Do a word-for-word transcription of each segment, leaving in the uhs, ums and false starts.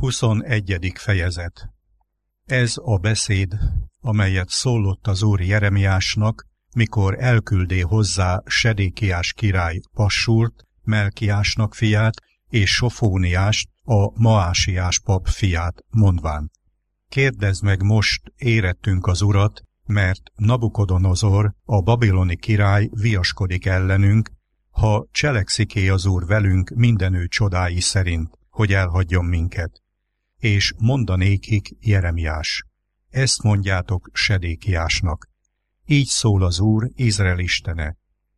Huszonegyedik fejezet. Ez a beszéd, amelyet szólott az Úr Jeremiásnak, mikor elküldé hozzá Sedékiás király Passúrt, Melkiásnak fiát, és Sofóniást, a Maásiás pap fiát, mondván: Kérdezd meg most, érettünk az Urat, mert Nabukodonozor, a babiloni király viaskodik ellenünk, ha cseleksziké az Úr velünk mindenő csodái szerint, hogy elhagyjon minket. És mondanékik Jeremiás: Ezt mondjátok Sedékiásnak: Így szól az Úr, Izrael istene: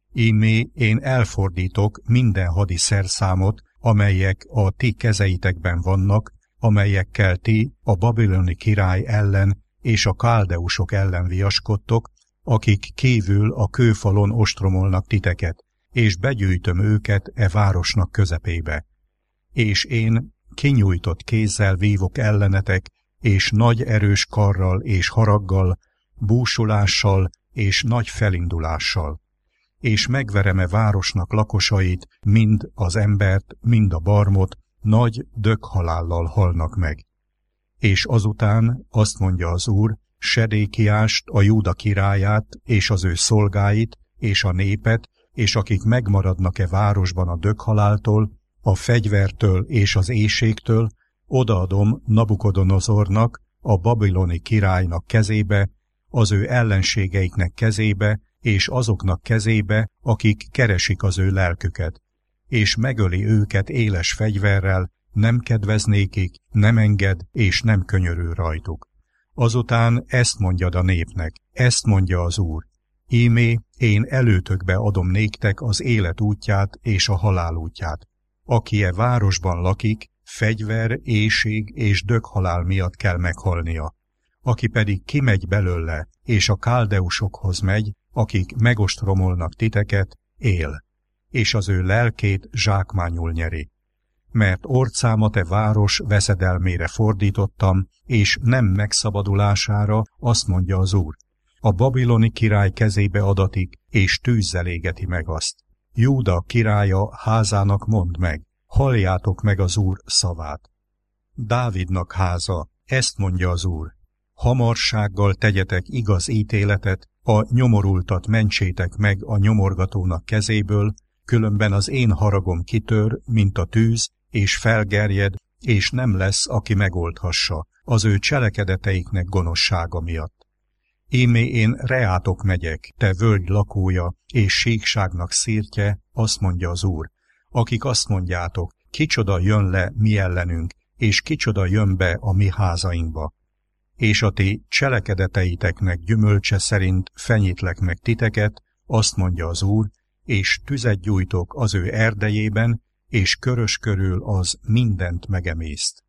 Ímé én elfordítok minden hadi szerszámot, amelyek a ti kezeitekben vannak, amelyekkel ti a babiloni király ellen és a káldeusok ellen viaskodtok, akik kívül a kőfalon ostromolnak titeket, és begyűjtöm őket e városnak közepébe. És én kinyújtott kézzel vívok ellenetek, és nagy erős karral és haraggal, búsulással és nagy felindulással. És megverem-e városnak lakosait, mind az embert, mind a barmot, nagy döghalállal halnak meg. És azután azt mondja az Úr, Sedékiást, a Júda királyát, és az ő szolgáit, és a népet, és akik megmaradnak-e városban a döghaláltól, a fegyvertől és az éhségtől, odaadom Nabukodonozornak, a babiloni királynak kezébe, az ő ellenségeiknek kezébe, és azoknak kezébe, akik keresik az ő lelküket, és megöli őket éles fegyverrel, nem kedveznékik, nem enged, és nem könyörül rajtuk. Azután ezt mondjad a népnek, ezt mondja az Úr: Ímé, én előtökbe adom néktek az élet útját és a halál útját. Aki e városban lakik, fegyver, éhség és döghalál miatt kell meghalnia. Aki pedig kimegy belőle, és a káldeusokhoz megy, akik megostromolnak titeket, él, és az ő lelkét zsákmányul nyeri. Mert orcámat e város veszedelmére fordítottam, és nem megszabadulására, azt mondja az Úr: A babiloni király kezébe adatik, és tűzzel égeti meg azt. Júda királya házának mondd meg, halljátok meg az Úr szavát. Dávidnak háza, ezt mondja az Úr: Hamarsággal tegyetek igaz ítéletet, a nyomorultat mentsétek meg a nyomorgatónak kezéből, különben az én haragom kitör, mint a tűz, és felgerjed, és nem lesz, aki megoldhassa, az ő cselekedeteiknek gonoszsága miatt. Ímé én reátok megyek, te völgy lakója, és síkságnak szirtje, azt mondja az Úr, akik azt mondjátok, kicsoda jön le mi ellenünk, és kicsoda jön be a mi házainkba. És a ti cselekedeteiteknek gyümölcse szerint fenyítlek meg titeket, azt mondja az Úr, és tüzet gyújtok az ő erdejében, és körös körül az mindent megemészt.